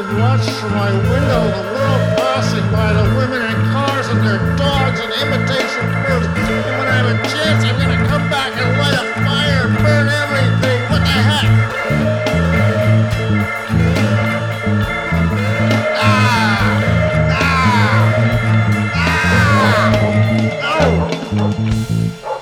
watch from my window the world passing by, the women and cars and their dogs and imitation birds. And when I have a chance, I'm gonna come back and light a fire and burn everything. What the heck? Ah! Ah! Ah! Oh!